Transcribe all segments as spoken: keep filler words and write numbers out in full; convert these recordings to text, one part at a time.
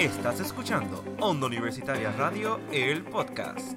Estás escuchando Onda Universitaria Radio, el podcast.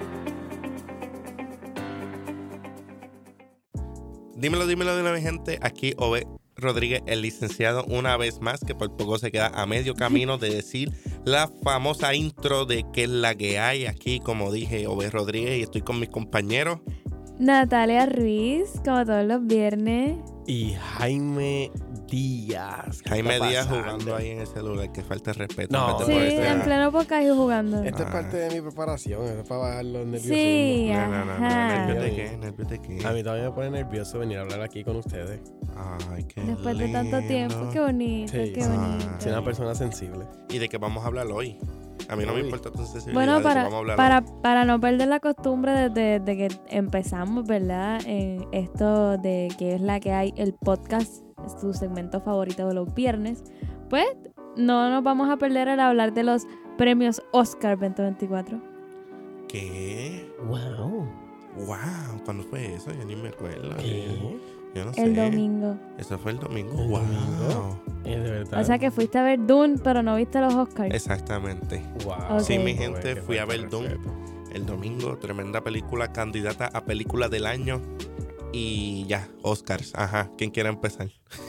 Dímelo, dímelo de una vez, gente. Aquí Ove Rodríguez, el licenciado, una vez más, que por poco se queda a medio camino de decir la famosa intro de qué es la que hay. Aquí, como dije, Ove Rodríguez, y estoy con mis compañeros Natalia Ruiz, como todos los viernes. Y Jaime Díaz. Jaime Díaz pasando? jugando ahí en el celular, que falta de respeto. No, en vez Sí, de pues, ponerse en a- pleno podcast y jugando. Esto es Ah. parte de mi preparación, esto es para bajar los nervios. Sí, No, no, no, no, ajá. ¿nervios de qué? ¿Nervios de qué? A mí todavía me pone nervioso venir a hablar aquí con ustedes. Ay, qué Después de tanto lindo. tiempo, qué bonito, Sí. qué Ah. bonito. Soy una persona sensible. ¿Y de qué vamos a hablar hoy? A mí no me Uy. importa tu sensibilidad. Bueno, ¿de qué para, vamos a hablar para, hoy? para no perder la costumbre desde de, que empezamos, ¿verdad? En esto de que es la que hay, el podcast, es tu segmento favorito de los viernes, pues no nos vamos a perder al hablar de los premios Oscar veinte veinticuatro. ¿Qué? Wow. Wow, ¿cuándo fue eso? Yo ni me acuerdo. ¿Qué? Yo no sé. El domingo. Eso fue el domingo. ¿El wow. domingo? Es de verdad. O sea que fuiste a ver Dune, pero no viste los Oscars. Exactamente. Wow. Ok. Sí, mi Ok. gente, Qué fui a falta ver de Dune respeto. el domingo. Tremenda película, candidata a película del año. Y ya, Oscars. Ajá, ¿quién quiere empezar?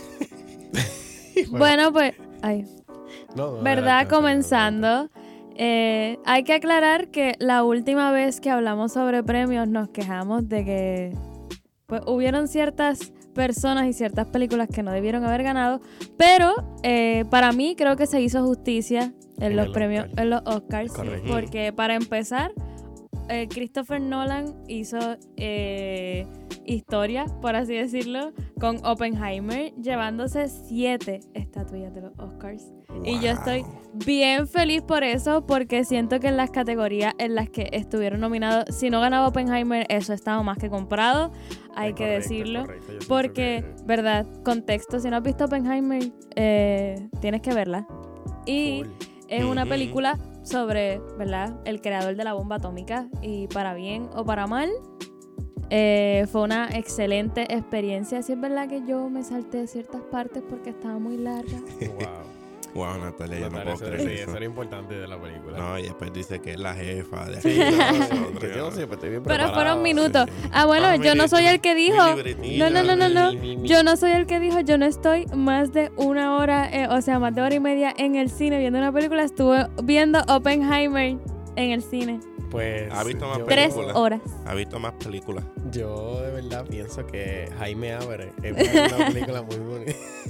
Bueno, pues, ay, No, no, ¿verdad? adelante, Comenzando, eh, hay que aclarar que la última vez que hablamos sobre premios nos quejamos de que pues hubieron ciertas personas y ciertas películas que no debieron haber ganado, pero eh, para mí creo que se hizo justicia en, En los el premios, Oscar. en los Oscars, Correcto. porque para empezar, eh, Christopher Nolan hizo eh, historia, por así decirlo, con Oppenheimer, llevándose siete estatuillas de los Oscars. Y yo estoy Wow. bien feliz por eso, porque siento que en las categorías en las que estuvieron nominados, si no ganaba Oppenheimer, eso estaba más que comprado, hay Es que correcto, es decirlo. correcto. Yo pienso Porque, que- verdad, contexto, si no has visto Oppenheimer, eh, tienes que verla. Y Full. es una Ujú. película sobre, ¿verdad?, el creador de la bomba atómica. Y para bien o para mal, eh, fue una excelente experiencia. Sí es verdad que yo me salté ciertas partes porque estaba muy larga. Wow. Wow, Natalia, yo no Natalia, puedo eso- creer sí, eso. eso era importante de la película. No, y después dice que es la jefa de Sí, aquí. no, nosotros, que yo no sé, pues estoy bien Pero preparado. fueron minutos. sí. Ah, bueno, Ah, yo no mi soy el que mi dijo. libretita. No, no, no, no, no. Mi, mi, mi. Yo no soy el que dijo, yo no estoy más de una hora, eh, o sea, más de hora y media en el cine viendo una película. Estuve viendo Oppenheimer en el cine. Pues, ¿Ha visto más yo- Tres películas? horas. ¿Ha visto más películas? Yo de verdad pienso que Jaime Abre es una película muy bonita.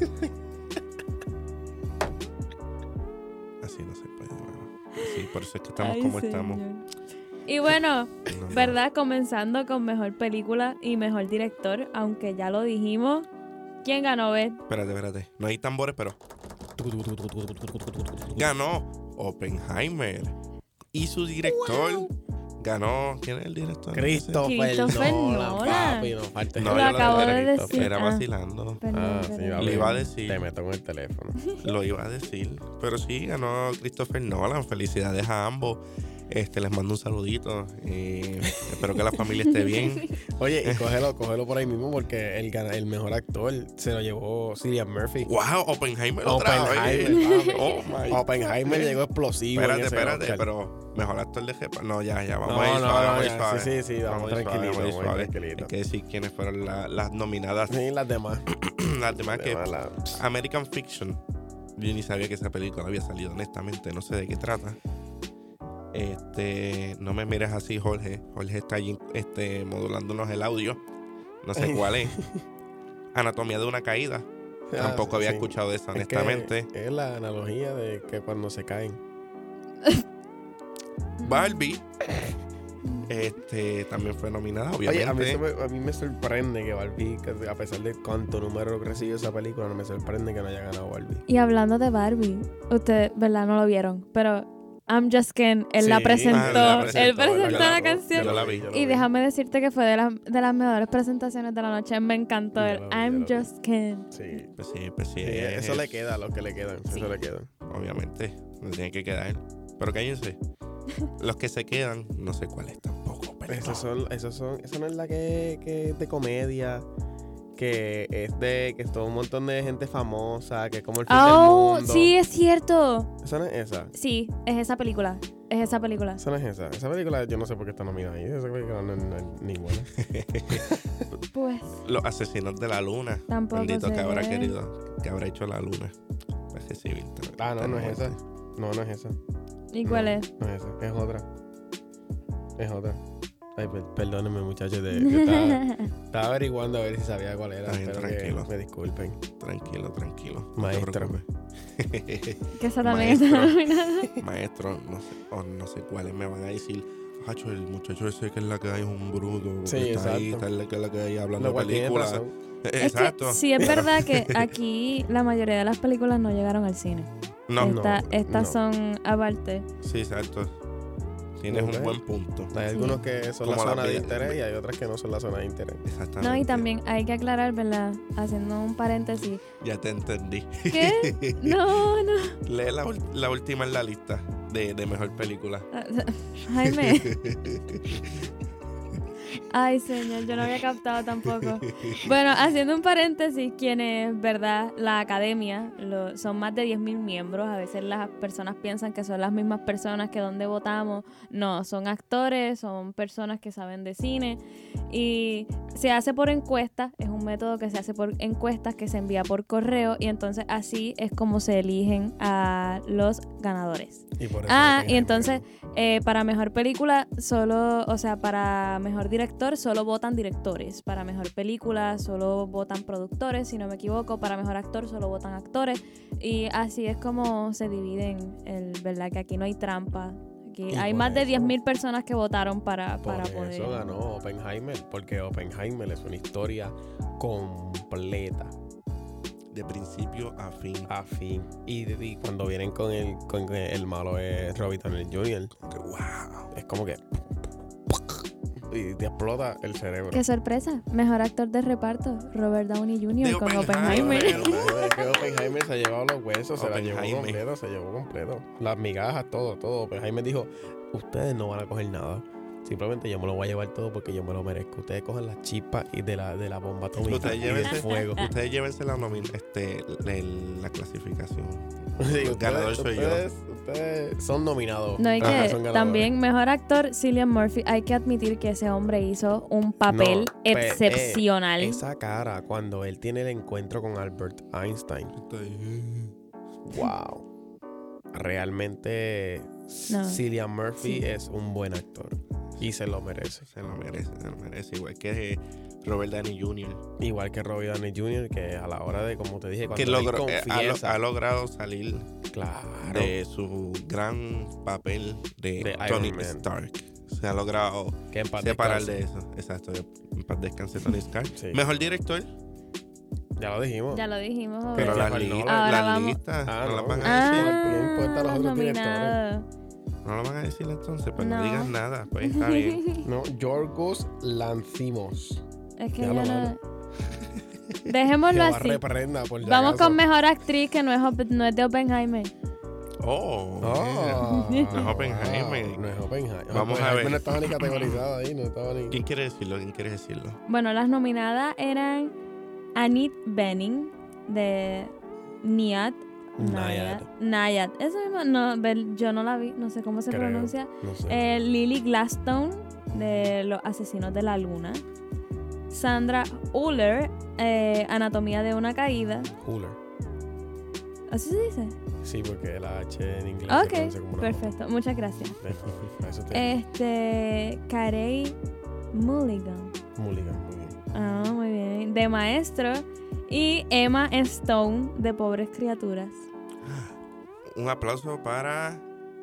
Así no se puede, bueno. Así, por eso es que estamos Ay, como señor. estamos. Y bueno, No, no. ¿verdad? Comenzando con mejor película y mejor director, aunque ya lo dijimos. ¿Quién ganó, Bet? Espérate, espérate. No hay tambores, pero ganó Oppenheimer. Y su director ganó. ¿Quién es el director? Christopher, Christopher Nolan, Nolan. papi, no falta No, Lo yo acabo era- de decir. Era Ah. vacilando. Perdón, Ah, sí, perdón. papi, Le iba a decir. Te meto con el teléfono. Lo iba a decir. Pero sí, ganó Christopher Nolan. Felicidades a ambos. Este, les mando un saludito. Eh, espero que la familia esté bien. Oye, y cógelo, cógelo por ahí mismo porque el, gana- el mejor actor se lo llevó Cillian Murphy. ¡Wow! Oppenheimer otra Oppenheimer, vez. papi. Oh my Oppenheimer llegó explosivo. Espérate, en ese espérate, Oscar. pero mejor actor de jefa. No, ya, ya, vamos No, a ir no, suave, no, vamos a ir ya, suave. sí, sí, sí, vamos a ir suave, tranquilito, vamos a ir vamos a ir suave. tranquilito. Hay que decir quiénes fueron la- las nominadas. Sí, las demás. Las demás que Demás, la- American Fiction. Yo ni sabía que esa película había salido, honestamente. No sé de qué trata. Este, no me mires así, Jorge. Jorge está allí este, modulándonos el audio. No sé cuál es. Anatomía de una caída. Tampoco Ah, había sí. escuchado de eso, Es que honestamente. Es la analogía de que cuando se caen. Barbie. Este, también fue nominada, Oye, a mí, obviamente. se me, a mí me sorprende que Barbie, que a pesar de cuánto número que recibió esa película, no me sorprende que no haya ganado Barbie. Y hablando de Barbie, ustedes, ¿verdad? No lo vieron, pero I'm Just Ken, él Sí, la presentó, Ah, la presentó, él presentó yo la, la- canción. yo la vi. yo lo Y déjame decirte que fue de, las de las mejores presentaciones de la noche. Me encantó Yo el lo vi, I'm yo lo vi. Just Ken. Sí. Pues sí, pues sí. Sí, es- eso le queda a los que le quedan. Sí. Eso le queda. Obviamente, no tiene que quedar. Pero cállense. Los que se quedan, no sé cuál es tampoco. Pero Esos son, esos son, esa no es la que, que es de comedia, que es de que es todo un montón de gente famosa, que es como el fin Oh, del mundo. sí, es cierto. Esa no es esa. Sí, es esa película. Es esa película. Esa no es esa. Esa película yo no sé por qué está nominada ahí. Esa película no, no es ninguna. Pues, Los asesinos de la luna. Tampoco Bendito sé. que habrá querido, que habrá hecho la luna. Para recibir. Ah, no, no es esa. No, no es esa. ¿y cuál no, es? No es esa. Es otra. Es otra. Ay, per- perdónenme, muchachos. De, yo estaba, estaba averiguando a ver si sabía cuál era. Está bien, Espero tranquilo. que me disculpen. Tranquilo, tranquilo. No te Maestro. preocupes. Que esa también está Maestro. nominada. Maestro, no sé, o no sé cuáles me van a decir. Hacho, el muchacho ese que es la que hay es un bruto. porque Sí, está ahí, exacto. está la que es la que hay hablando Lo de cual tiene películas. razón. Es Exacto. que sí es verdad que aquí la mayoría de las películas no llegaron al cine. No, Esta- no, estas no. son aparte. sí, exacto. Tienes Ok. un buen punto. Hay Sí. algunos que son la Como la zona de vida- interés y hay otras que no son la zona de interés. Exactamente. No, y también hay que aclarar, ¿verdad? Haciendo un paréntesis. Ya te entendí. ¿Qué? No, no. Lee la, ul- la última en la lista de, de mejor película. Jaime. Ay, señor, yo no había captado tampoco. Bueno, haciendo un paréntesis, quienes, ¿verdad? La academia, lo- son más de diez mil miembros. A veces las personas piensan que son las mismas personas que donde votamos. No, son actores, son personas que saben de cine. Y se hace por encuestas, es un método que se hace por encuestas que se envía por correo. Y entonces así es como se eligen a los ganadores. Y por eso Ah, Oppenheimer y entonces ganó. eh, para mejor película solo, o sea, para mejor director solo votan directores. Para mejor película solo votan productores, si no me equivoco. Para mejor actor solo votan actores. Y así es como se dividen, el, ¿verdad? Que aquí no hay trampa. Aquí Y hay por más de eso- diez mil personas que votaron para, Por para eso poder. ganó Oppenheimer, porque Oppenheimer es una historia completa, De principio a fin. a fin. Y, y cuando vienen con el, con que el malo es Robert Downey junior, Que, wow. es como que... Y te explota el cerebro. ¡Qué sorpresa! Mejor actor de reparto, Robert Downey junior De con Oppenheimer. Oppenheimer. Es que Oppenheimer se ha llevado los huesos, se la llevó Oppenheimer. completo, se llevó completo. Las migajas, todo, todo. Oppenheimer dijo, ustedes no van a coger nada. Simplemente yo me lo voy a llevar todo porque yo me lo merezco. Ustedes cogen las chispas y de la, de la bomba atómica Ustedes y del llévense, fuego. ustedes llévense la, nomin este, el- la clasificación. Sí, El ganador ustedes, soy yo. ustedes, ustedes son nominados. No, hay Ajá, que son ganadores. también mejor actor Cillian Murphy. Hay que admitir que ese hombre hizo un papel No, pe- eh, excepcional. Esa cara cuando él tiene el encuentro con Albert Einstein. Wow. Realmente No. Cillian Murphy Sí. es un buen actor y se lo merece. Se lo merece, se lo merece. Igual que eh, Robert Downey junior Igual que Robbie Downey junior, que a la hora de, como te dije, cuando Que él logró, eh, ha, lo- confiesa, ha logrado salir claro, de su gran papel de, De Tony Iron Man. Stark. Se ha logrado que en paz separar descanse. de eso. Exacto. que En paz descanse Tony Stark. Sí. Mejor director. Ya lo dijimos. Ya lo dijimos. Pero obvio. las, Christopher li- Nolan. Ahora las vamos. listas Ah, no, no, las van a ah. decir. ¿Qué importa los otros nominado. No lo van a decir entonces, pues no, No. digan nada. Pues está bien. No, Yorgos Lanthimos. Es que Ya yo lo no. mano. Démoslo Jehová así. reprenda, por si Vamos acaso. con mejor actriz que no es, Op- no es de Oppenheimer. Oh, Oh, mira. No es Oppenheimer. wow, No es Oppenheimer. Vamos a ver. No estaba ni categorizada ahí, no estaba ni. ¿Quién quiere decirlo? ¿Quién quiere decirlo? Bueno, las nominadas eran Annette Bening de Nyad. Nyad. Nyad. Eso mismo, no, Bel- yo no la vi, no sé cómo se Creo. pronuncia. No sé. Eh, Lily Gladstone de Los Asesinos de la Luna. Sandra Uller, eh, Anatomía de una Caída. Cooler. ¿Así se dice? Sí, porque la H en inglés se pronuncia como Ok, una perfecto. Mucha gracias. J. De nada, para eso te Este, Carey Mulligan. Mulligan, muy bien. Ah, muy bien. De Maestro. Y Emma Stone de Pobres Criaturas. Un aplauso para.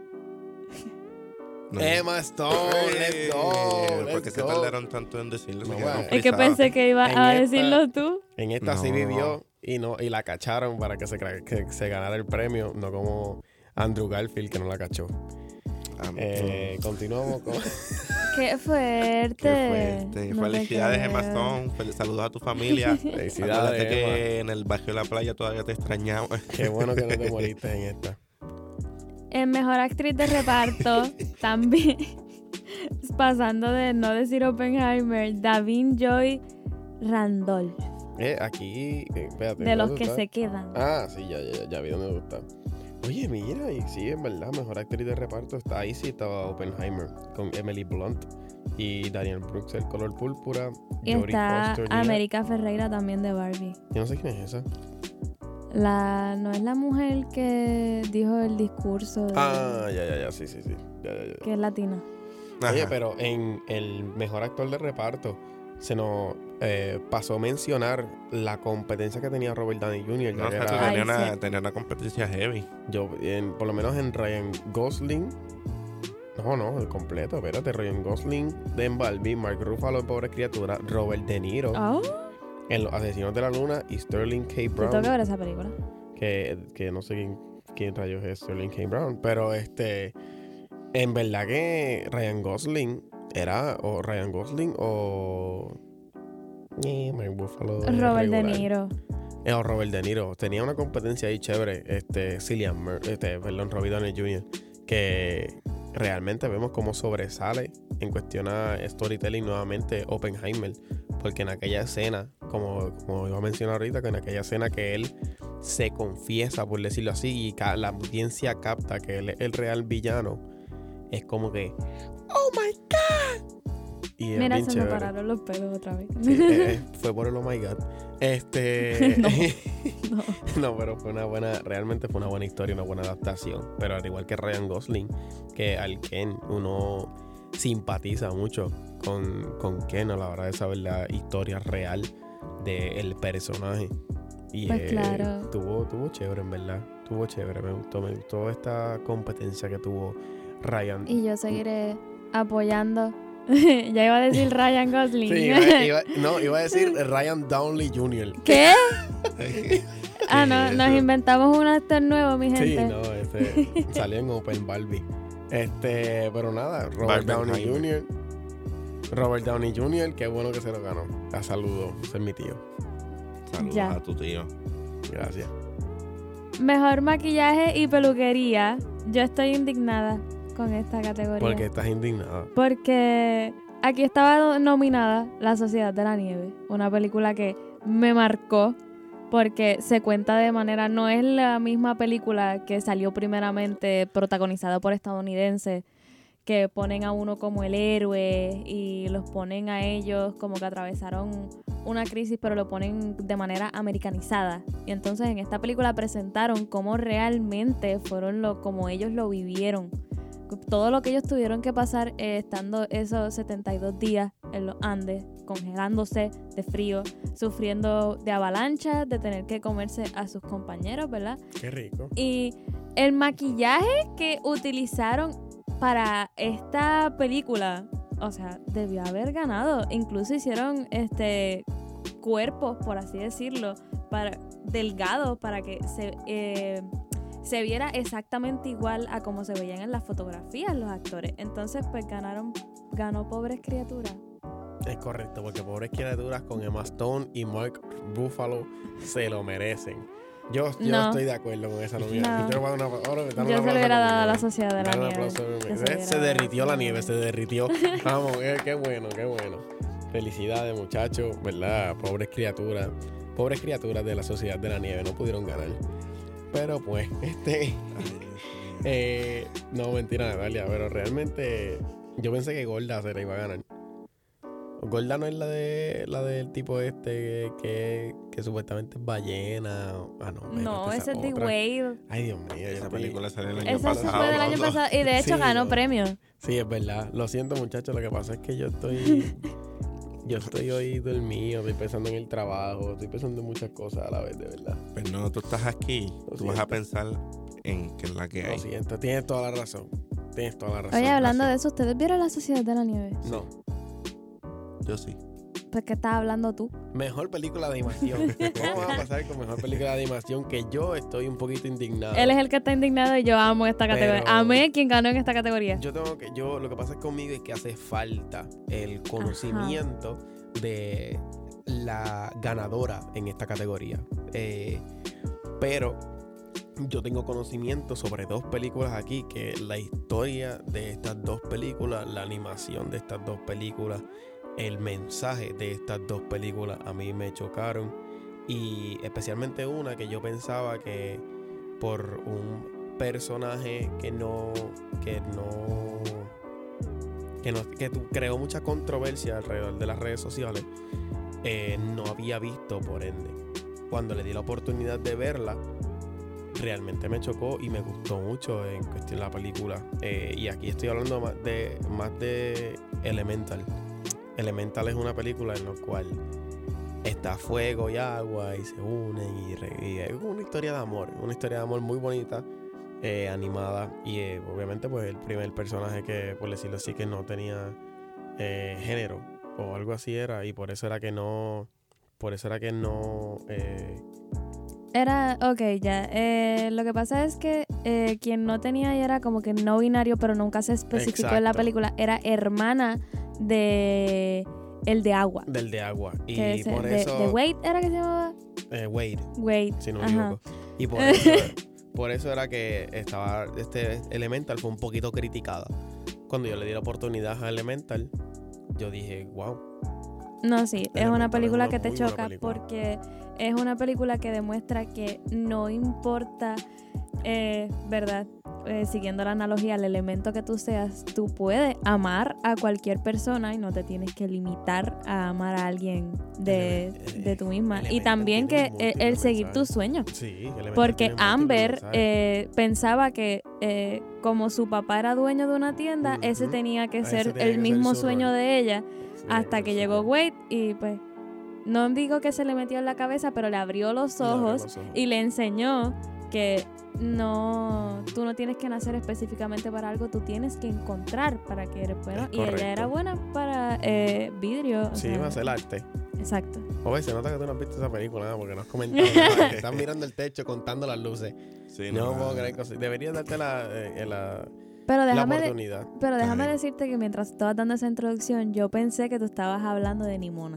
No. Emma Stone, let's go. Eh, Let's ¿Por qué se go. tardaron tanto en decirlo? Se No, quedaron bueno. Es que frisados. pensé que iba En a esta- decirlo tú. En esta sí No. vivió y no y la cacharon para que se, cra- que se ganara el premio, no como Andrew Garfield que no la cachó. Ah, Eh, continuamos con. Qué fuerte. Qué fuerte. No te Felicidades, creo. Emma Stone. Fel- Saludos a tu familia. Felicidades, Acuérdate que Emma. en el barrio de la playa todavía te extrañamos. Qué bueno que no te moriste en esta. En Mejor Actriz de Reparto, también. Pasando de no decir Oppenheimer, Davin Joy Randolph. Eh, aquí, eh, espérate. De los ¿dónde que está? se quedan. Ah, sí, ya, ya, ya vi dónde está. Oye, mira, y sí, en verdad, mejor actriz de reparto está ahí, sí, estaba Oppenheimer, con Emily Blunt y Daniel Brooks, el color púrpura. Y Jodie está Foster, Nia- América Ferreira también de Barbie. Yo no sé quién es esa. La, no es la mujer que dijo el discurso de, Ah, ya, ya, ya, sí, sí, sí. Ya, ya, ya. que es latina. Oye, Ajá. pero en el mejor actor de reparto se nos eh, pasó a mencionar la competencia que tenía Robert Downey junior ya No, que o sea, era- Ay, tenía, una, sí. tenía una competencia heavy. yo, en- por lo menos en Ryan Gosling. No, no, el completo, espérate. Ryan Gosling de en Barbie, Mark Ruffalo en Pobre Criatura, Robert De Niro Oh, en Los Asesinos de la Luna y Sterling K. yo tengo que Brown, ver esa película. que, que no sé quién, quién rayos es Sterling K. Brown, pero este, en verdad que Ryan Gosling era o Ryan Gosling o eh, Mark Ruffalo es Robert De regular. Niro. Eh, o Robert De Niro. Tenía una competencia ahí chévere. Este, Cillian Mur- este, perdón, Robert Downey junior Que realmente vemos cómo sobresale en cuestión a storytelling nuevamente Oppenheimer. Porque en aquella escena, como, como iba a mencionar ahorita, que en aquella escena que él se confiesa, por decirlo así, y ca- la audiencia capta que él es el real villano, es como que, ¡oh my God! Y es Mira, bien se me chévere. pararon los pelos otra vez. Sí, eh, eh, fue por el oh my god. Este. No, no. no. pero fue una buena. Realmente fue una buena historia, una buena adaptación. Pero al igual que Ryan Gosling, que al Ken uno simpatiza mucho con, con Ken a la hora de saber la historia real del personaje. Y Pues eh, claro. tuvo, tuvo chévere, en verdad. Tuvo chévere, me gustó. Me gustó esta competencia que tuvo Ryan. Y yo seguiré apoyando. Ya iba a decir Ryan Gosling. Sí, iba, iba- no, iba a decir Ryan Downey junior ¿Qué? Ah, no, Sí, nos eso. inventamos un actor nuevo, mi gente. Sí, no, este salió en Open Barbie. Este, pero nada, Robert Downey Barbenheimer. junior Robert Downey junior, qué bueno que se lo ganó. La saludo, ese es mi tío. Saludos Ya. a tu tío. Gracias. Mejor maquillaje y peluquería. Yo estoy indignada con esta categoría. Porque estás indignada. Porque aquí estaba nominada La Sociedad de la Nieve, una película que me marcó porque se cuenta de manera, no es la misma película que salió primeramente protagonizada por estadounidenses, que ponen a uno como el héroe y los ponen a ellos como que atravesaron una crisis, pero lo ponen de manera americanizada. Y entonces en esta película presentaron cómo realmente fueron lo, como ellos lo vivieron. Todo lo que ellos tuvieron que pasar eh, estando esos setenta y dos días en los Andes, congelándose de frío, sufriendo de avalanchas, de tener que comerse a sus compañeros, ¿verdad? Qué rico. Y el maquillaje que utilizaron para esta película, o sea, debió haber ganado. Incluso hicieron este cuerpos, por así decirlo, para, delgados para que se... Eh, se viera exactamente igual a como se veían en las fotografías los actores. Entonces, pues ganaron, ganó Pobres Criaturas. Es correcto, porque pobres criaturas con Emma Stone y Mark Ruffalo se lo merecen. Yo, yo No. estoy de acuerdo con esa nominación. No. Yo, le voy a dar una- ahora me dan Yo un se lo aplauso hubiera dado a la conmigo. Sociedad de la Dale un Nieve. aplauso conmigo. Que se Se, hubiera se dado a la derritió la Sociedad de nieve, se derritió. Vamos, eh, qué bueno, qué bueno. Felicidades, muchachos, ¿verdad? Pobres criaturas. Pobres criaturas de la Sociedad de la Nieve no pudieron ganar. Pero pues, este... eh, no, mentira, Natalia, pero realmente yo pensé que Gorda se la iba a ganar. Gorda no es la de la del tipo este que, que supuestamente es ballena. Ah, no. No, espérate, ese esa es The otra. Whale. Ay, Dios mío. yo Esa estoy- película salió el año Ese pasado. se fue del año loco. pasado y de hecho Sí, ganó no. premios. Sí, es verdad. Lo siento, muchachos. Lo que pasa es que yo estoy. Yo estoy hoy dormido, estoy pensando en el trabajo, estoy pensando en muchas cosas a la vez, de verdad. Pero no, tú estás aquí, Lo tú vas a siento. pensar en que es la que Lo hay. siento, tienes toda la razón. Tienes toda la razón. Oye, hablando de gracias. eso, ¿ustedes vieron La Sociedad de la Nieve? No. Yo sí. Pues, ¿qué estás hablando tú? Mejor película de animación. ¿Cómo vas a pasar con mejor película de animación? Que yo estoy un poquito indignado. Él es el que está indignado y yo amo esta categoría. Pero- Amé quien ganó en esta categoría. Yo tengo que, yo, lo que pasa conmigo es que hace falta el conocimiento de la ganadora en esta categoría. Eh, pero yo tengo conocimiento sobre dos películas aquí, que la historia de estas dos películas, la animación de estas dos películas el mensaje de estas dos películas a mí me chocaron. Y especialmente una que yo pensaba que por un personaje que no que no que, no, que tu- creó mucha controversia alrededor de las redes sociales, eh, no había visto, por ende. Cuando le di la oportunidad de verla, realmente me chocó y me gustó mucho en cuestión de la película. Eh, y aquí estoy hablando más de, más de Elemental. Elemental es una película en la cual está fuego y agua y se unen y, re- y es una historia de amor, una historia de amor muy bonita, eh, animada y eh, obviamente pues el primer personaje que, por decirlo así, que no tenía eh, género o algo así era, y por eso era que no, por eso era que no, eh, Era, ok, ya. Eh, lo que pasa es que eh, quien no tenía y era como que no binario, pero nunca se especificó en la Exacto. película, era hermana de el de agua. del de agua. Y Que es, por de, eso, de Wade era que se llamaba. eh, Wade, Wade. si no me Ajá. equivoco. Y por eso, por eso era que estaba, este Elemental fue un poquito criticada. Cuando yo le di la oportunidad a Elemental, yo dije, wow. No, sí, es Elemental una es película una que te muy buena choca película. porque es una película que demuestra que no importa, eh, ¿verdad? Eh, siguiendo la analogía, el elemento que tú seas, tú puedes amar a cualquier persona y no te tienes que limitar a amar a alguien de, Ele- de tú misma. Y Elemental también tiene que eh, múltiples el seguir mensajes. tus sueños. Sí, Elemental Porque tiene múltiples Amber mensajes. eh, pensaba que eh, como su papá era dueño de una tienda, Ujú. ese tenía que Ese ser tenía el que ser mismo su sueño rol. de ella, Sí, hasta ese que es su llegó rol. Wade y pues no digo que se le metió en la cabeza, pero le abrió los Le abrió ojos los ojos. y le enseñó que no, tú no tienes que nacer específicamente para algo, tú tienes que encontrar para que eres bueno. Es Y ella correcto. era buena para eh, vidrio. o Sí, sea, va a hacer arte. exacto. Oye, se nota que tú no has visto esa película, ¿no? Porque no has comentado nada. Estás mirando el techo contando las luces. Sí, Yo no no, puedo creer cosas. Deberías darte la, eh, la, Pero la déjame, de- oportunidad. pero déjame Ay. decirte que mientras estabas dando esa introducción, yo pensé que tú estabas hablando de Nimona.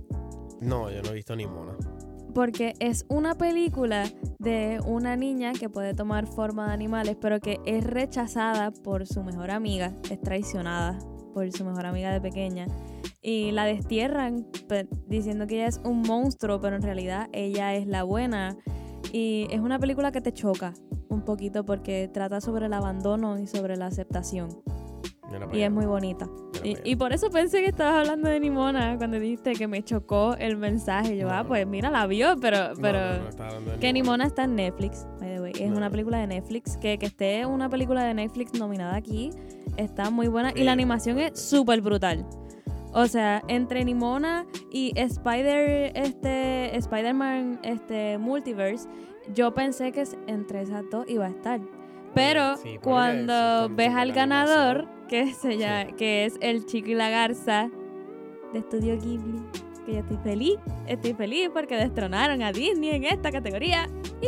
No, yo no he visto ni mona. Porque es una película de una niña que puede tomar forma de animales, pero que es rechazada por su mejor amiga, es traicionada por su mejor amiga de pequeña. Y la destierran pe- diciendo que ella es un monstruo, pero en realidad ella es la buena. Y es una película que te choca un poquito porque trata sobre el abandono y sobre la aceptación. Mira para Y es allá. muy bonita. Mira Y, para allá. y por eso pensé que estabas hablando de Nimona cuando dijiste que me chocó el mensaje. Yo, No, ah, no. pues mira, la vio, pero... No, pero no, no, estaba hablando de que Nimona. Nimona está en Netflix, by the way. Es No. una película de Netflix. Que, que esté una película de Netflix nominada aquí está muy buena. Y Sí, la animación fuerte. es súper brutal. O sea, entre Nimona y Spider, este, Spider-Man este, Multiverse, yo pensé que es- entre esas dos iba a estar. Pero sí, porque cuando eso, ves con al la ganador, animación. que, se llama- Sí. que es el Chico y la Garza de Estudio Ghibli, que yo estoy feliz, estoy feliz porque destronaron a Disney en esta categoría.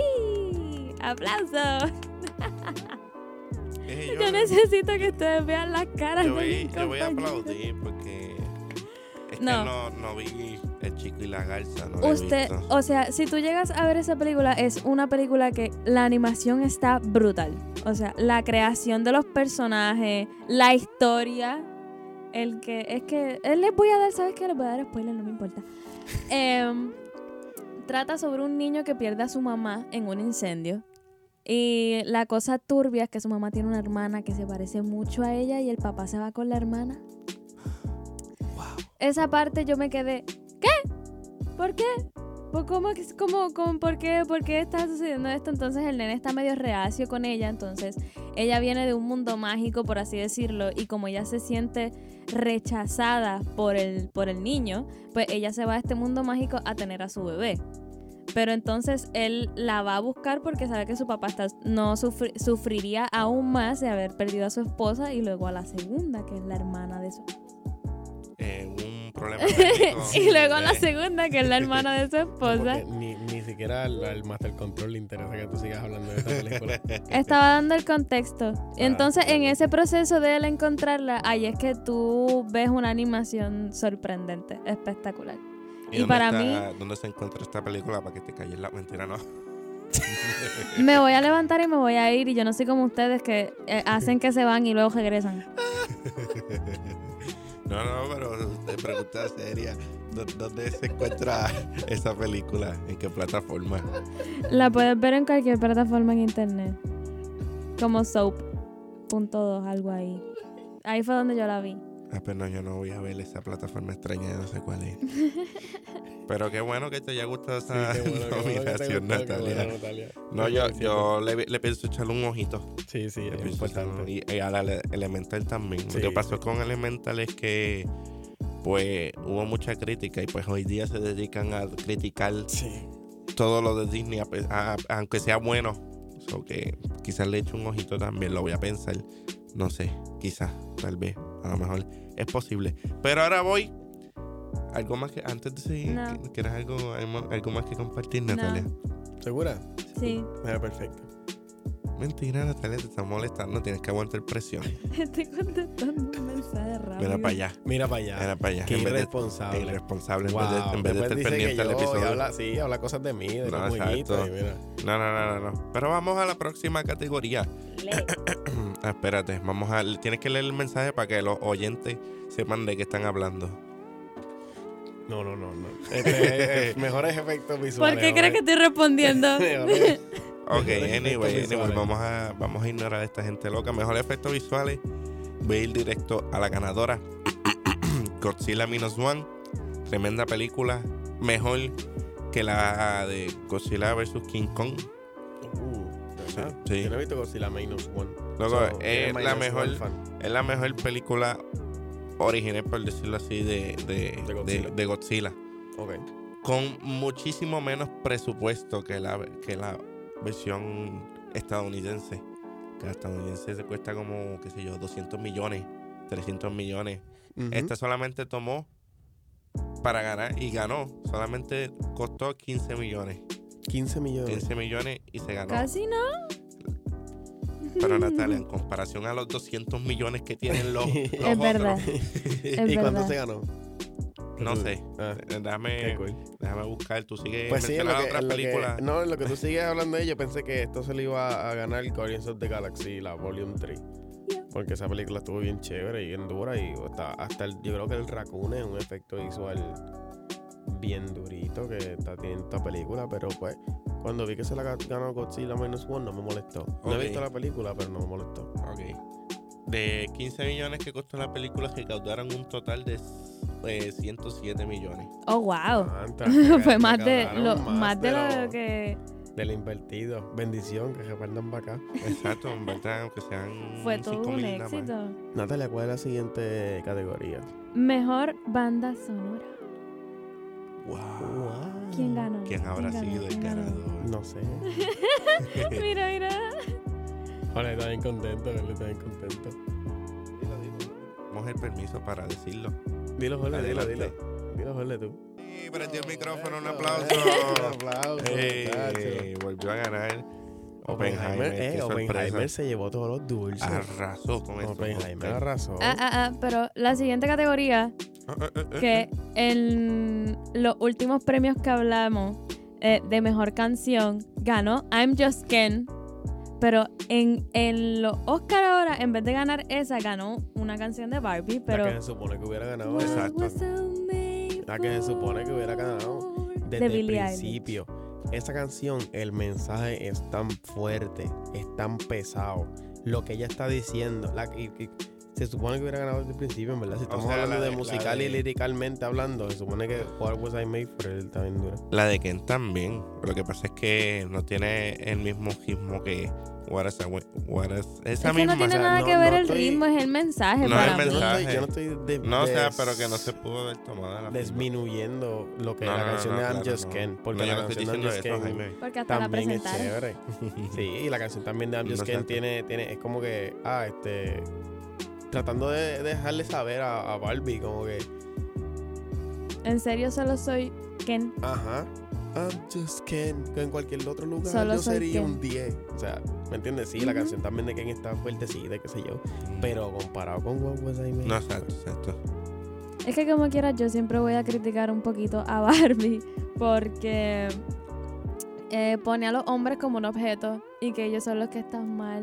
¡Y! ¡Aplausos! Eh, Yo necesito que ustedes vean las caras yo de voy, mis yo voy a compañeros. aplaudir porque es No. que no, no vi El Chico y la Garza. No la he Usted, visto. o sea, si tú llegas a ver esa película, es una película que la animación está brutal. O sea, la creación de los personajes, la historia, el que, es que, él les voy a dar, ¿sabes qué? Les voy a dar spoiler, no me importa. Em, trata sobre un niño que pierde a su mamá en un incendio. Y la cosa turbia es que su mamá tiene una hermana que se parece mucho a ella y el papá se va con la hermana. Esa parte yo me quedé, ¿qué? ¿Por qué? ¿Por cómo, que- cómo, cómo, por, qué, ¿Por qué está sucediendo esto? Entonces el nene está medio reacio con ella. Entonces ella viene de un mundo mágico, por así decirlo. Y como ella se siente rechazada por el, por el niño, pues ella se va a este mundo mágico a tener a su bebé. Pero entonces él la va a buscar porque sabe que su papá está, no sufri- sufriría aún más de haber perdido a su esposa y luego a la segunda, que es la hermana de su Eh, un problema técnico. y luego a la Eh, segunda, que es la hermana de su esposa. Porque ni, ni siquiera al, al Master Control le interesa que tú sigas hablando de esta película. Estaba dando el contexto. Y entonces en ese proceso de él encontrarla, ahí es que tú ves una animación sorprendente, espectacular. ¿Y, y dónde para está- ¿Dónde se encuentra esta película para que te calles la mentira? No. Me voy a levantar y me voy a ir y yo no soy como ustedes que eh, hacen que se van y luego regresan. No, no, pero te pregunta seria. ¿Dó- ¿Dónde se encuentra esa película? ¿En qué plataforma? La puedes ver en cualquier plataforma en internet. Como soap punto dos, algo ahí. Ahí fue donde yo la vi. Ah, pero no, yo no voy a ver esa plataforma extraña, no sé cuál es. Pero qué bueno que te haya gustado esa Sí, qué bueno, qué bueno que te nominación, gustó, qué Natalia. bueno, Natalia. No, Te yo, felicito. yo le, le pienso echarle un ojito. Sí, sí, Le es pienso echarle un- importante. Y, y a la le- Elemental también. Sí, Lo que pasó sí. con Elemental es que pues hubo mucha crítica y pues hoy día se dedican a criticar Sí. todo lo de Disney, a pe- a- a- aunque sea bueno. So que quizás le eche un ojito también, lo voy a pensar. No sé, quizás, tal vez, a lo mejor es posible. Pero ahora voy. Algo más que antes de seguir, No. ¿qu- ¿quieres algo, algo algo más que compartir, No. Natalia? ¿Segura? Sí. Mira, perfecto. Mentira, Natalia, te está molestando, tienes que aguantar presión. Estoy contestando un mensaje rápido. Mira para allá, Mira para allá. mira para allá. Qué En vez de- irresponsable. irresponsable, en Wow. vez de, en vez de Después estar dice que pendiente al yo, y episodio. habla, sí, habla cosas de mí, de No, los jueguitos. exacto. Y mira. No, no, no, no, no. Pero vamos a la próxima categoría. Lee. Ah, espérate, vamos a. Tienes que leer el mensaje para que los oyentes sepan de qué están hablando. No, no, no, no. Este, eh, mejores efectos visuales. ¿Por qué crees que estoy respondiendo? Mejores- Ok, Mejores anyway, efectos anyway visuales. vamos, a, vamos a ignorar a esta gente loca. Mejores efectos visuales. Voy a ir directo a la ganadora. Godzilla Minus One. Tremenda película. Mejor que la de Godzilla versus King Kong. Uh, ¿verdad? Sí. Yo no he visto Godzilla Minus One. Loco, So, es eres la Minus mejor- One fan. Es la mejor película original, por decirlo así, de, de, De Godzilla. de- de Godzilla. Ok. Con muchísimo menos presupuesto que la, que la versión estadounidense. Que la estadounidense se cuesta como, qué sé yo, doscientos millones, trescientos millones. Ujú. Esta solamente tomó para ganar y ganó. Solamente costó quince millones. quince millones. quince millones y se ganó. Casi no. Pero Natalia, en comparación a los doscientos millones que tienen los, los Es otros, verdad. ¿Y Es cuánto verdad. se ganó? no sé. Ah, Eh, qué Déjame, cool. déjame buscar. Tú sigues Pues sí, en lo mencionando que, otras en lo que- películas. no, en lo que tú sigues hablando de ello, pensé que esto se le iba a ganar Guardians of the Galaxy, la Volume tres. Yeah. Porque esa película estuvo bien chévere y bien dura y hasta, hasta el, yo creo que el Raccoon es un efecto visual bien durito que está teniendo esta película, pero pues cuando vi que se la ga- ganó Godzilla Minus One no me molestó. No Ok. he visto la película, pero no me molestó. Ok. De quince millones que costó la película, recaudaron un total de eh, ciento siete millones. Oh, wow. Anta, Fue más de recaudaron lo, más de lo- lo que de lo invertido. Bendición, que repartan para acá. Exacto, en verdad, aunque sean fue todo cinco un mil nada más. éxito. Natalia, ¿cuál es la siguiente categoría? Mejor banda sonora. Wow. ¿Quién ganó? ¿Quién habrá ganó? sido el ¿Quién ganó? ganador? No sé. Mira, mira. Hola, está bien contento, él está bien contento. Dilo, dilo. Damos el permiso para decirlo. Dilo, Jorge, dilo, dilo. Adelante. Dilo, Jorge, tú. Sí, prendió el micrófono, un Eso, aplauso. eh, Un aplauso, Ey, muchacho. volvió a ganar. Oppenheimer, Oppenheimer, eh, qué Oppenheimer sorpresa. se llevó todos los dulces. Arrasó con eso. Oppenheimer arrasó. Ah, ah, ah, pero la siguiente categoría, que en los últimos premios que hablamos eh, de mejor canción, ganó I'm Just Ken. Pero en, en los Oscar ahora, en vez de ganar esa, ganó una canción de Barbie. Pero La que se supone que hubiera ganado. What Exacto. was I made La que se supone que hubiera ganado. for? Desde de el Billie principio. Esa canción, el mensaje es tan fuerte, es tan pesado. Lo que ella está diciendo, la, y, y se supone que hubiera ganado desde el principio, en verdad. Si estamos sea, hablando la de, de- la musical de- y líricamente hablando, se supone que What Was I Made For él está bien dura. La de Ken también. Lo que pasa es que no tiene el mismo ritmo que What is, what is- esa Es que misma. no tiene o sea, nada no- que ver no el estoy- ritmo, es el mensaje No, para el mí. Yo no estoy, mensaje. yo no estoy de- No, o sea, des- pero que no se pudo haber tomado la disminuyendo lo que No, es la no, no, canción no, de I'm claro, Just no. Ken. Porque No, yo la no estoy canción de I'm diciendo Just eso, Ken Jaime. Porque hasta la también es presentaron. chévere. Sí, y la canción también de I'm Just No, Ken exacto. tiene, tiene, es como que, ah, este, tratando de dejarle saber a, a Barbie, como que, En serio, solo soy Ken. ajá, I'm just Ken, que en cualquier otro lugar Solo yo soy sería Ken. un diez. O sea, ¿me entiendes? Sí, la Ujú. canción también de Ken está fuertecita, qué sé yo, pero comparado con What Was I Made No, For? exacto, exacto. Es que como quiera, yo siempre voy a criticar un poquito a Barbie porque eh, pone a los hombres como un objeto y que ellos son los que están mal,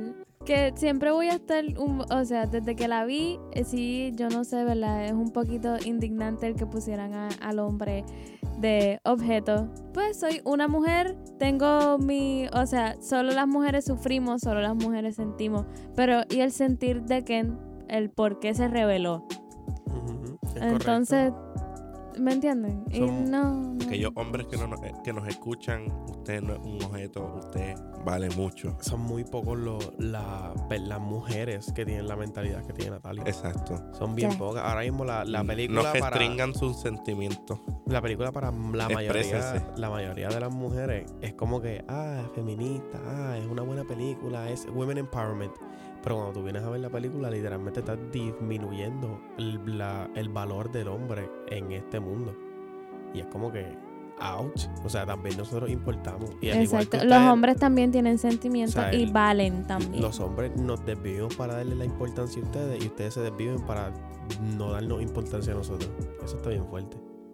que siempre voy a estar, un, o sea, desde que la vi, eh, sí, yo no sé, ¿verdad? Es un poquito indignante el que pusieran a, al hombre de objeto. Pues soy una mujer, tengo mi, o sea, solo las mujeres sufrimos, solo las mujeres sentimos, pero ¿y el sentir de Ken? El por qué se reveló. Uh-huh, es Entonces, ¿me entienden? Y Son no, no. Aquellos hombres que, no, nos- que nos escuchan, usted no es un objeto, usted vale mucho. Son muy pocos los la, pe- las mujeres que tienen la mentalidad que tiene Natalia. Exacto. Son bien Ya. pocas. Ahora mismo la, la película No para restringan sus sentimientos. la película para la mayoría Exprésense. la mayoría de las mujeres es como que ah, es feminista, ah, es una buena película, es women empowerment. Pero cuando tú vienes a ver la película, literalmente estás disminuyendo el, la- el valor del hombre en este mundo. Y es como que, ouch. O sea, también nosotros importamos. Y al igual que Exacto. Los ustedes, hombres también tienen sentimientos O sea, y el- valen también. los hombres nos desvivimos para darle la importancia a ustedes y ustedes se desviven para no darnos importancia a nosotros. Eso está bien fuerte.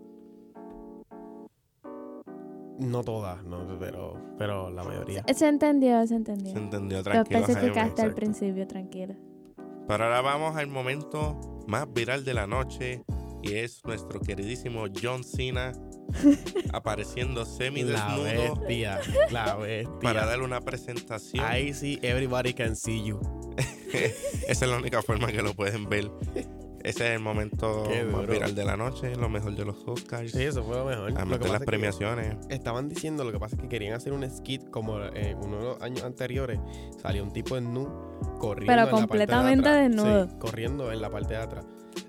No todas, no, pero, pero la mayoría. Se entendió, se entendió. Se entendió, Lo tranquilo, Jaime. especificaste al exacto. principio, tranquilo. Pero ahora vamos al momento más viral de la noche y es nuestro queridísimo John Cena apareciendo La semidesnudo bestia, la bestia. para darle una presentación. Ahí sí, everybody can see you. Esa es la única forma que lo pueden ver. Ese es el momento Qué más duro. viral de la noche, lo mejor de los Oscars. Sí, eso fue lo mejor. Lo Además que de las pasa es que premiaciones. estaban diciendo, lo que pasa es que querían hacer un skit como en uno de los años anteriores. Salió un tipo desnudo corriendo Pero en la parte de completamente atrás. desnudo. Sí, corriendo en la parte de atrás.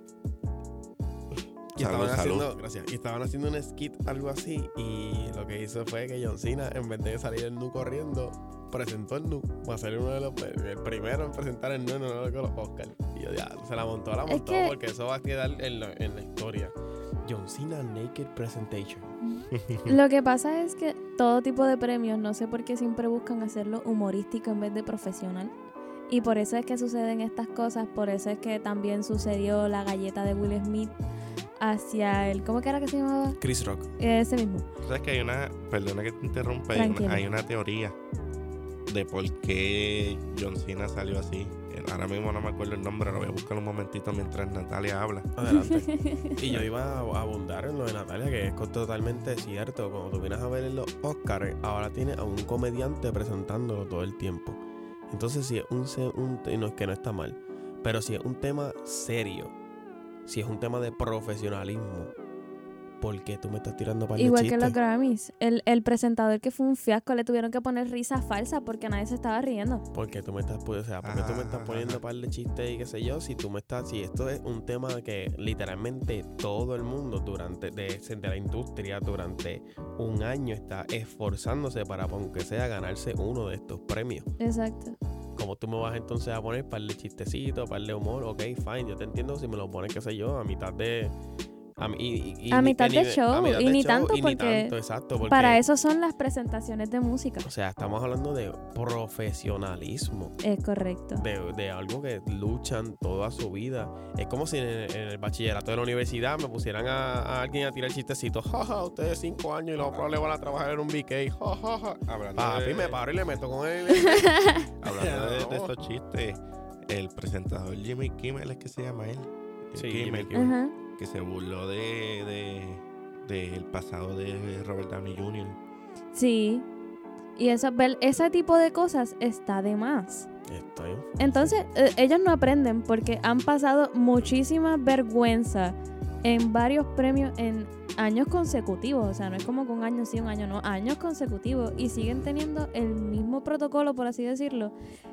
Y Salud, estaban, salud. haciendo, gracias, y estaban haciendo un skit, algo así, y lo que hizo fue que John Cena, en vez de salir el nu corriendo, presentó el nu. Va a ser uno de los el primero en presentar el nu en uno de los Oscars. Y yo ya, se la montó, la Es montó, que- porque eso va a quedar en la, en la historia. John Cena Naked Presentation. Lo que pasa es que todo tipo de premios, no sé por qué siempre buscan hacerlo humorístico en vez de profesional. Y por eso es que suceden estas cosas, por eso es que también sucedió la galleta de Will Smith hacia el... ¿Cómo que era que se llamaba? Chris Rock. Ese mismo. Tú sabes que hay una, perdona que te interrumpa, hay una, Tranquilo. hay una teoría de por qué John Cena salió así. Ahora mismo no me acuerdo el nombre, lo voy a buscar un momentito mientras Natalia habla. Adelante. Y yo iba a abundar en lo de Natalia, que es totalmente cierto. Cuando tú vienes a ver en los Oscars, ahora tienes a un comediante presentándolo todo el tiempo. Entonces, si es un, se- un te- no es que no está mal, pero si es un tema serio, si es un tema de profesionalismo, ¿por qué tú me estás tirando para el Igual chiste? que los Grammys. El, el presentador que fue un fiasco le tuvieron que poner risa falsa porque nadie se estaba riendo. ¿Por qué tú me estás, pu- o sea, ¿por qué tú me estás Ah. poniendo par de chistes y qué sé yo? Si tú me estás, si esto es un tema que literalmente todo el mundo durante de, de la industria durante un año está esforzándose para, aunque sea, ganarse uno de estos premios. Exacto. Como tú me vas entonces a poner par de chistecitos, par de humor, ok, fine, yo te entiendo si me lo pones, qué sé yo, a mitad de... A, mi- y- y- A ni- mitad que de ni show, a mitad y de ni show, tanto y ni porque tanto, exacto, porque, Para eso son las presentaciones de música. o sea, estamos hablando de profesionalismo. Es correcto. De, de algo que luchan toda su vida. Es como si en el, en el bachillerato de la universidad me pusieran a, a alguien a tirar chistecitos. Jaja, ustedes cinco años y luego probablemente van a trabajar en un B K. Jajaja. Hablando Papi, de, me paro y le meto con él. hablando de, de estos chistes, el presentador Jimmy Kimmel es que se llama él. Sí, Kimmel, Jimmy Kimmel. Ajá. que se burló de, de, del pasado de Robert Downey junior Sí. Y eso, ver ese tipo de cosas está de más. Estoy en- Entonces, eh, ellos no aprenden porque han pasado muchísima vergüenza en varios premios en años consecutivos. O sea, no es como que un año sí, un año no, años consecutivos. Y siguen teniendo el mismo protocolo, por así decirlo.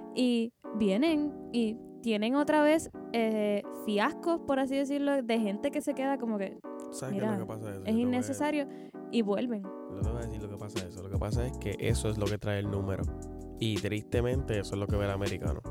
Y vienen y tienen otra vez eh, fiascos, por así decirlo, de gente que se queda como que ¿Sabes qué mira, es lo que pasa de eso? Yo es te voy a- innecesario y vuelven. Yo te voy a decir lo que pasa de eso. Lo que pasa es que eso es lo que trae el número. Y tristemente eso es lo que ve el americano.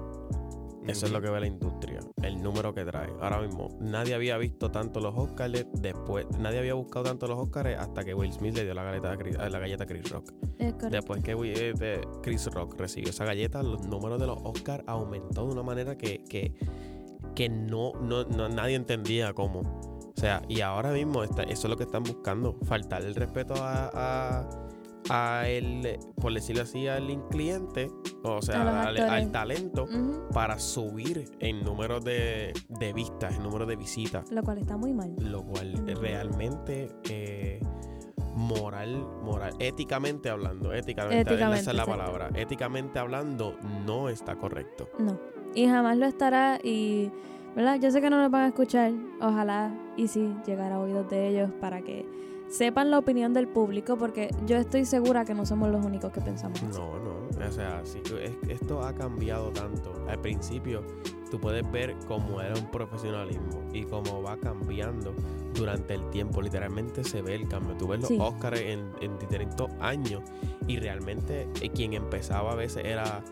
Eso es lo que ve la industria, el número que trae. Ahora mismo, nadie había visto tanto los Oscars después, nadie había buscado tanto los Oscars hasta que Will Smith le dio la galleta a Chris, a la galleta a Chris Rock. Es correcto. Después que Will- eh, de Chris Rock recibió esa galleta, los números de los Oscars aumentó de una manera que, que, que no, no, no- nadie entendía cómo. O sea, y ahora mismo está, eso es lo que están buscando, faltar el respeto a, a, a el, por decirlo así, al cliente, o sea, A los al, actores. al talento, Ujú. para subir el número de, de vistas, el número de visitas, Lo cual está muy mal. lo cual Ujú. realmente eh, moral, moral, éticamente hablando, éticamente, Éticamente, esa es la exacto. palabra, éticamente hablando no está correcto. No. Y jamás lo estará. Y, ¿verdad? Yo sé que no nos van a escuchar. Ojalá y sí llegar a oídos de ellos para que sepan la opinión del público, porque yo estoy segura que no somos los únicos que pensamos así. No, no, o sea, sí, es- esto ha cambiado tanto. Al principio tú puedes ver cómo era un profesionalismo y cómo va cambiando durante el tiempo. Literalmente se ve el cambio. Tú ves los Sí. Oscars en, en distintos años y realmente eh, quien empezaba a veces era,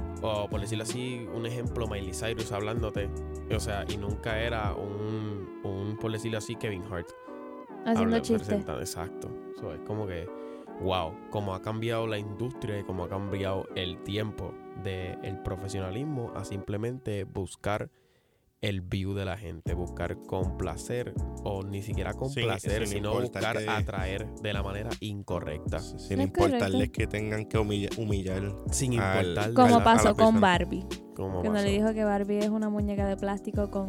o por decirlo así, un ejemplo, Miley Cyrus hablándote. O sea, y nunca era un, un por decirlo así, Kevin Hart. Haciendo Habla- chistes. presenta- Exacto. So, es como que, wow, cómo ha cambiado la industria y cómo ha cambiado el tiempo del profesionalismo a simplemente buscar el view de la gente, buscar complacer o ni siquiera complacer, sin sino importar buscar que- atraer de la manera incorrecta, Sin Es importarles correcto. que tengan que humilla- humillar. sin Al- importar a Como la- a pasó la con persona. Barbie. cómo Cuando pasó. le dijo que Barbie es una muñeca de plástico con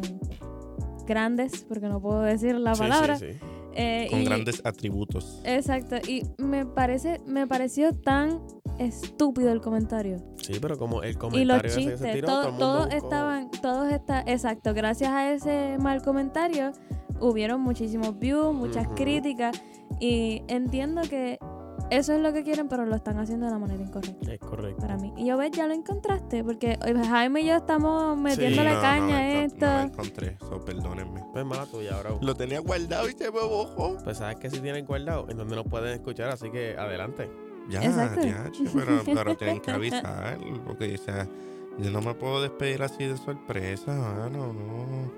grandes, porque no puedo decir la Sí, palabra. sí, sí. eh, Con y- grandes atributos. Exacto. Y me parece, me pareció tan estúpido el comentario. Sí, pero como el Y los comentario ese que se chistes, tiró, todo- todo el mundo todos buscó- estaban, todos está, exacto, gracias a ese mal comentario hubieron muchísimos views, muchas Ujú. críticas, y entiendo que eso es lo que quieren, pero lo están haciendo de la manera incorrecta Es correcto. para mí. Y yo ves, ya lo encontraste, porque hoy Jaime y yo estamos metiéndole no, caña no, a encon- esto. No lo encontré, so, perdónenme. Pues mala tuya, bro. Lo tenía guardado y se me bojó. Pues sabes que si tienen guardado, en donde nos pueden escuchar, así que adelante. Ya, Exacto. ya, che, pero, pero tienen que avisar. Porque, o sea, yo no me puedo despedir así de sorpresa, mano, no.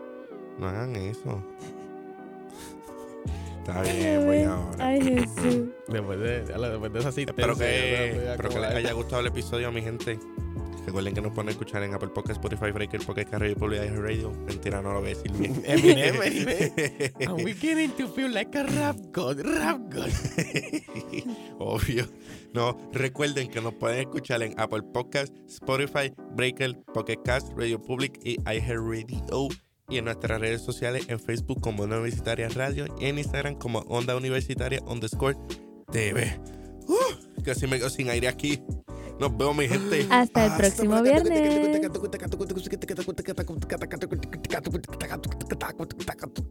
No hagan eso. Está bien, voy ahora. Ay, Jesús. Después de, después de esa asistencia. Espero yo no que, voy a espero que les acomodar. haya gustado el episodio, mi gente. Recuerden que nos pueden escuchar en Apple Podcast, Spotify, Breaker, Podcast, Radio Public Radio. Mentira, no lo voy a decir bien. Eminem, Eminem. I'm beginning to feel like a rap god, rap god. Obvio. No, recuerden que nos pueden escuchar en Apple Podcast, Spotify, Breaker, Pocket Cast, Radio Public y iHeartRadio. Y en nuestras redes sociales, en Facebook como Onda Universitaria Radio y en Instagram como Onda Universitaria underscore T V. Uh, casi me quedo sin aire aquí. Nos vemos, mi gente. Hasta el próximo viernes. viernes.